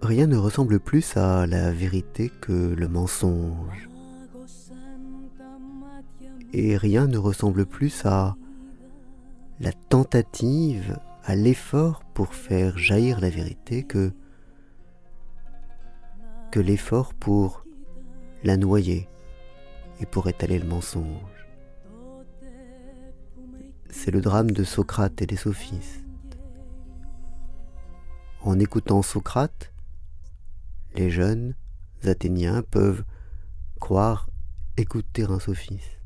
Rien ne ressemble plus à la vérité que le mensonge. Et rien ne ressemble plus à la tentative, à l'effort pour faire jaillir la vérité que l'effort pour la noyer et pour étaler le mensonge. C'est le drame de Socrate et des sophistes. En écoutant Socrate, les jeunes Athéniens peuvent croire écouter un sophiste.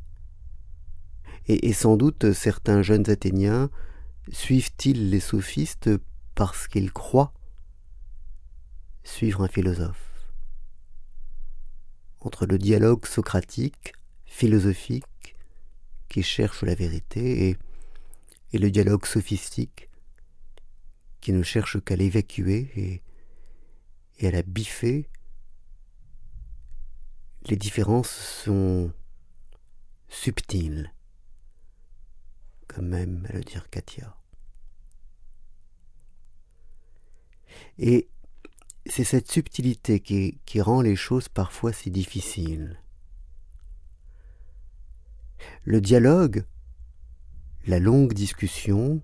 Et sans doute certains jeunes Athéniens suivent-ils les sophistes parce qu'ils croient suivre un philosophe. Entre le dialogue socratique, philosophique, qui cherche la vérité, et le dialogue sophistique, qui ne cherche qu'à l'évacuer et à la biffer, les différences sont subtiles, comme aime à le dire Katia. Et c'est cette subtilité qui rend les choses parfois si difficiles. Le dialogue, la longue discussion,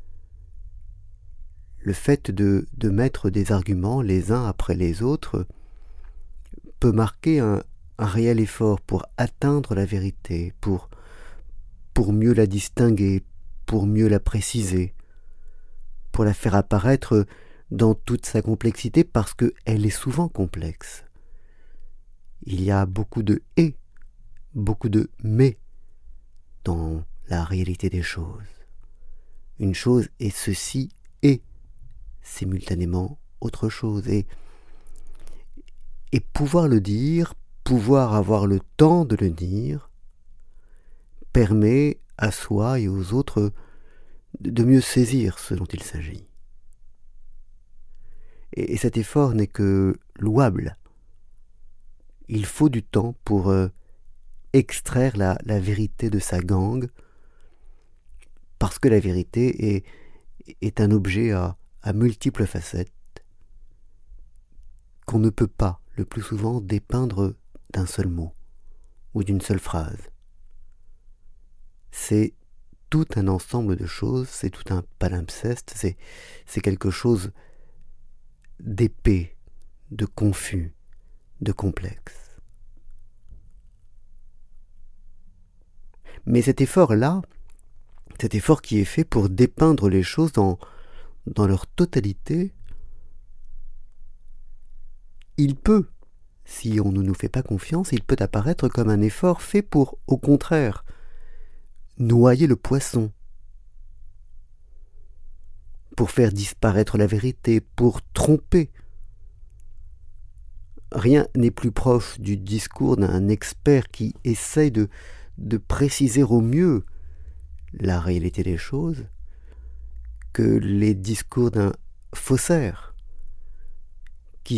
le fait de mettre des arguments les uns après les autres peut marquer un réel effort pour atteindre la vérité, pour mieux la distinguer, pour mieux la préciser, pour la faire apparaître dans toute sa complexité, parce qu'elle est souvent complexe. Il y a beaucoup de « et », beaucoup de « mais » dans la réalité des choses. Une chose est ceci et simultanément autre chose. Et pouvoir le dire, pouvoir avoir le temps de le dire, permet à soi et aux autres de mieux saisir ce dont il s'agit. Et cet effort n'est que louable. Il faut du temps pour extraire la vérité de sa gangue, parce que la vérité est un objet à multiples facettes qu'on ne peut pas, le plus souvent, dépeindre d'un seul mot ou d'une seule phrase. C'est tout un ensemble de choses, c'est tout un palimpseste, c'est quelque chose d'épais, de confus, de complexe. Mais cet effort-là, cet effort qui est fait pour dépeindre les choses dans leur totalité, il peut, si on ne nous fait pas confiance, il peut apparaître comme un effort fait pour, au contraire, noyer le poisson, pour faire disparaître la vérité, pour tromper. Rien n'est plus proche du discours d'un expert qui essaye de préciser au mieux la réalité des choses que les discours d'un faussaire qui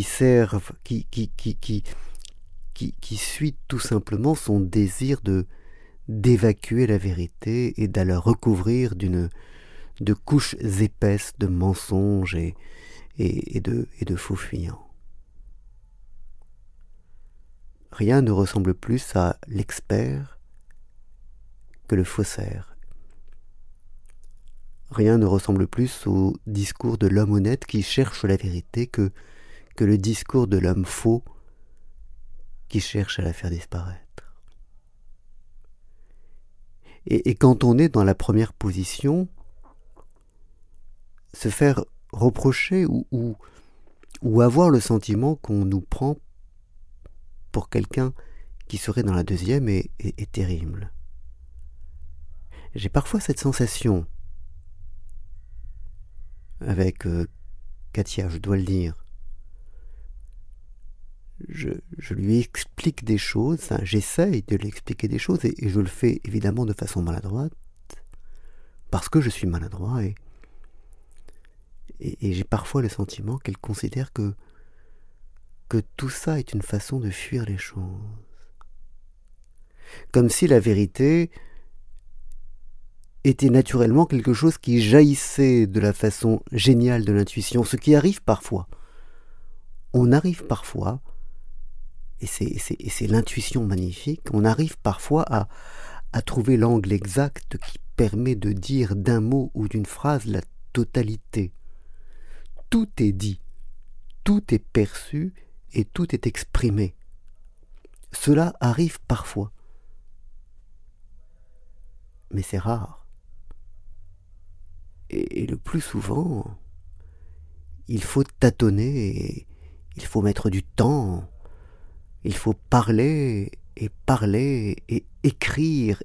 suit tout simplement son désir d'évacuer la vérité et de la recouvrir de couches épaisses de mensonges et de faux fuyants. Rien ne ressemble plus à l'expert que le faussaire. Rien ne ressemble plus au discours de l'homme honnête qui cherche la vérité que le discours de l'homme faux qui cherche à la faire disparaître. Et quand on est dans la première position, se faire reprocher ou avoir le sentiment qu'on nous prend pour quelqu'un qui serait dans la deuxième est terrible. J'ai parfois cette sensation avec Katia, je dois le dire. Je lui explique des choses, j'essaye de lui expliquer des choses et je le fais évidemment de façon maladroite, parce que je suis maladroit et j'ai parfois le sentiment qu'elle considère que tout ça est une façon de fuir les choses. Comme si la vérité était naturellement quelque chose qui jaillissait de la façon géniale de l'intuition, ce qui arrive parfois. on arrive parfois, et c'est l'intuition magnifique, on arrive parfois à trouver l'angle exact qui permet de dire d'un mot ou d'une phrase la totalité. Tout est dit, tout est perçu et tout est exprimé. Cela arrive parfois, mais c'est rare. Et le plus souvent, il faut tâtonner, et il faut mettre du temps, il faut parler et écrire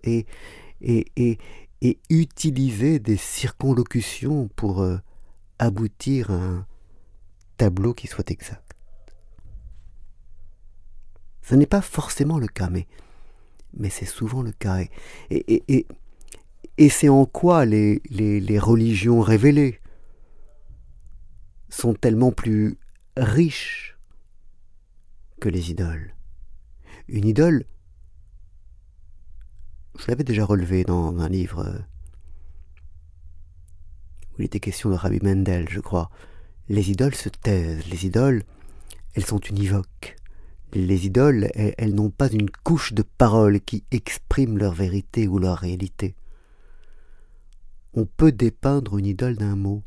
et utiliser des circonlocutions pour aboutir à un tableau qui soit exact. Ce n'est pas forcément le cas, mais c'est souvent le cas. Et c'est en quoi les religions révélées sont tellement plus riches que les idoles. Une idole, je l'avais déjà relevé dans un livre où il était question de Rabbi Mendel, je crois. Les idoles se taisent, les idoles, elles sont univoques. Les idoles, elles n'ont pas une couche de paroles qui expriment leur vérité ou leur réalité. On peut dépeindre une idole d'un mot.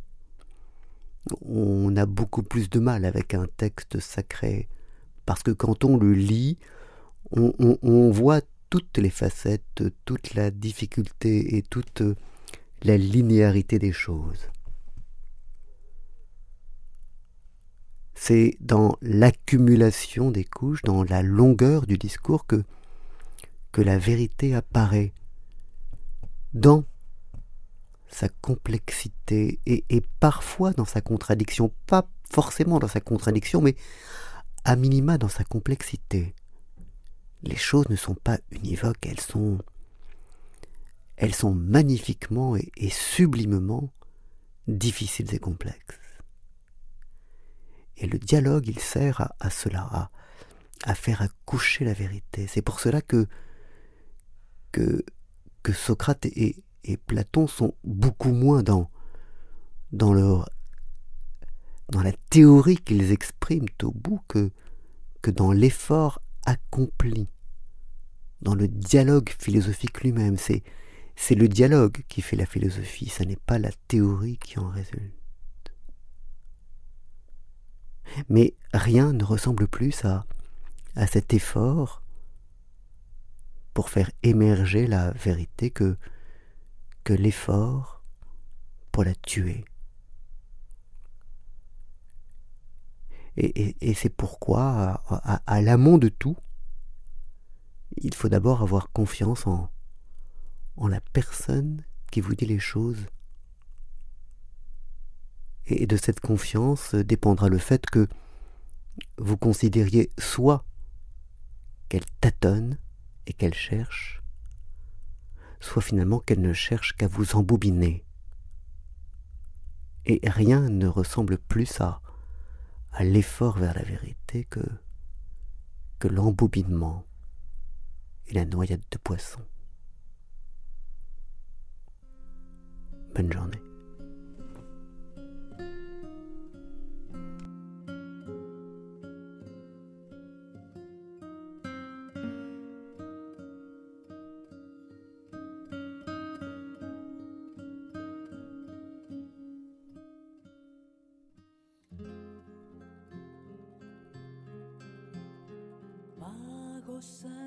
On a beaucoup plus de mal avec un texte sacré, parce que quand on le lit, on voit toutes les facettes, toute la difficulté et toute la linéarité des choses. C'est dans l'accumulation des couches, dans la longueur du discours que la vérité apparaît, dans sa complexité et parfois dans sa contradiction, pas forcément dans sa contradiction, mais à minima dans sa complexité. Les choses ne sont pas univoques, elles sont magnifiquement et sublimement difficiles et complexes. Et le dialogue, il sert à cela, à faire accoucher la vérité. C'est pour cela que Socrate et Platon sont beaucoup moins dans la théorie qu'ils expriment au bout que dans l'effort accompli, dans le dialogue philosophique lui-même. C'est le dialogue qui fait la philosophie, ce n'est pas la théorie qui en résulte. Mais rien ne ressemble plus à cet effort pour faire émerger la vérité que l'effort pour la tuer. Et c'est pourquoi, à l'amont de tout, il faut d'abord avoir confiance en la personne qui vous dit les choses. Et de cette confiance dépendra le fait que vous considériez soit qu'elle tâtonne et qu'elle cherche, soit finalement qu'elle ne cherche qu'à vous embobiner. Et rien ne ressemble plus à l'effort vers la vérité que l'embobinement et la noyade de poisson. Bonne journée. Mago